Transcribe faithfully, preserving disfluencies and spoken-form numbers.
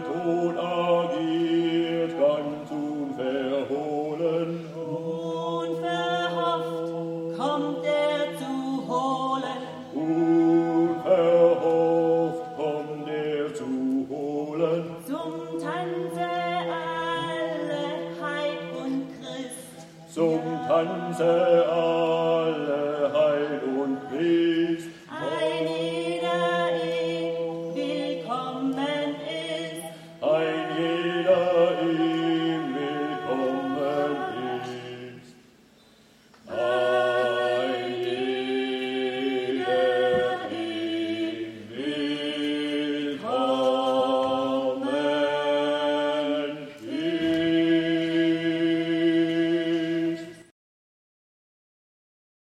Ton agiert ganz unverhohlen. Unverhofft kommt er zu holen. Unverhofft kommt er zu holen. Zum Tanze alle Heid und Christ. Zum Tanze alle